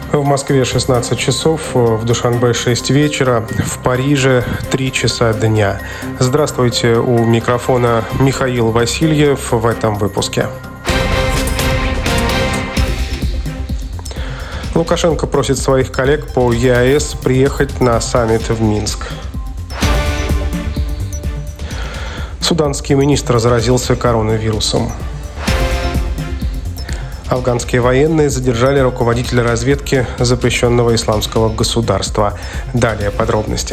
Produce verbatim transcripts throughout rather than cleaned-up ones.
В Москве шестнадцать часов, в Душанбе шесть вечера, в Париже три часа дня. Здравствуйте, у микрофона Михаил Васильев в этом выпуске. Лукашенко просит своих коллег по ЕАЭС приехать на саммит в Минск. Суданский министр заразился коронавирусом. Афганские военные задержали руководителя разведки запрещенного исламского государства. Далее подробности.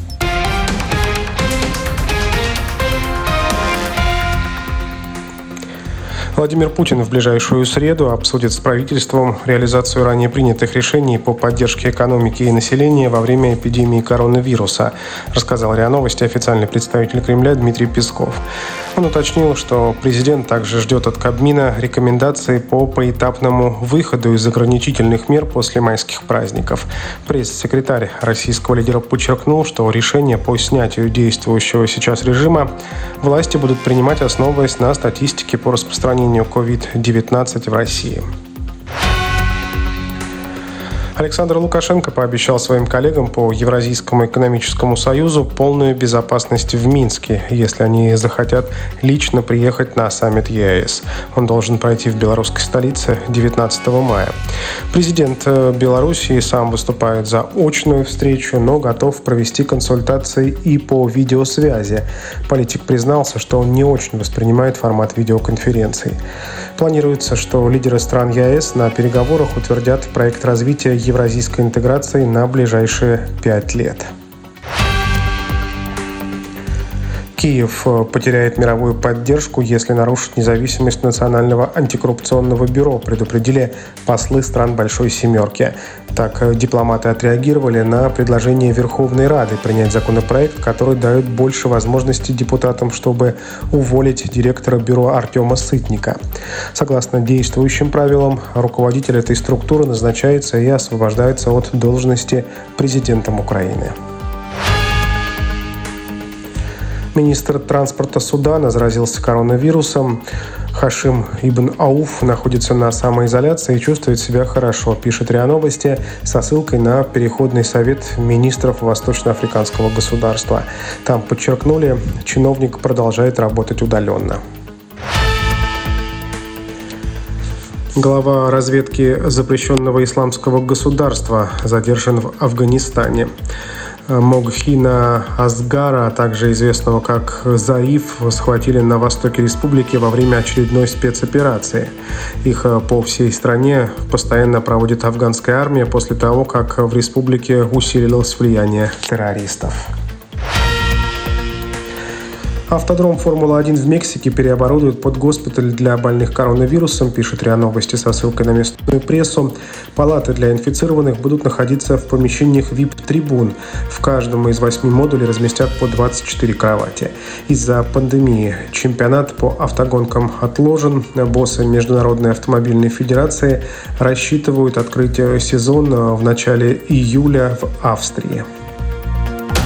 Владимир Путин в ближайшую среду обсудит с правительством реализацию ранее принятых решений по поддержке экономики и населения во время эпидемии коронавируса, рассказал РИА Новости официальный представитель Кремля Дмитрий Песков. Он уточнил, что президент также ждет от Кабмина рекомендаций по поэтапному выходу из ограничительных мер после майских праздников. Пресс-секретарь российского лидера подчеркнул, что решения по снятию действующего сейчас режима власти будут принимать, основываясь на статистике по распространению ковид девятнадцать в России. Александр Лукашенко пообещал своим коллегам по Евразийскому экономическому союзу полную безопасность в Минске, если они захотят лично приехать на саммит ЕАЭС. Он должен пройти в белорусской столице девятнадцатого мая. Президент Белоруссии сам выступает за очную встречу, но готов провести консультации и по видеосвязи. Политик признался, что он не очень воспринимает формат видеоконференций. Планируется, что лидеры стран ЕАЭС на переговорах утвердят проект развития евразийской интеграции на ближайшие пять лет. Киев потеряет мировую поддержку, если нарушит независимость Национального антикоррупционного бюро, предупредили послы стран Большой Семерки. Так, дипломаты отреагировали на предложение Верховной Рады принять законопроект, который дает больше возможностей депутатам, чтобы уволить директора бюро Артема Сытника. Согласно действующим правилам, руководитель этой структуры назначается и освобождается от должности президентом Украины. Министр транспорта Судана заразился коронавирусом. Хашим Ибн Ауф находится на самоизоляции и чувствует себя хорошо, пишет РИА Новости со ссылкой на Переходный совет министров Восточноафриканского государства. Там подчеркнули, чиновник продолжает работать удаленно. Глава разведки запрещенного исламского государства задержан в Афганистане. Могхина Асгара, также известного как Заиф, схватили на востоке республики во время очередной спецоперации. Их по всей стране постоянно проводит афганская армия после того, как в республике усилилось влияние террористов. Автодром Формулы-один в Мексике переоборудуют под госпиталь для больных коронавирусом, пишет РИА Новости со ссылкой на местную прессу. Палаты для инфицированных будут находиться в помещениях ви ай пи-трибун. В каждом из восьми модулей разместят по двадцать четыре кровати. Из-за пандемии чемпионат по автогонкам отложен. Боссы Международной автомобильной федерации рассчитывают открыть сезон в начале июля в Австрии.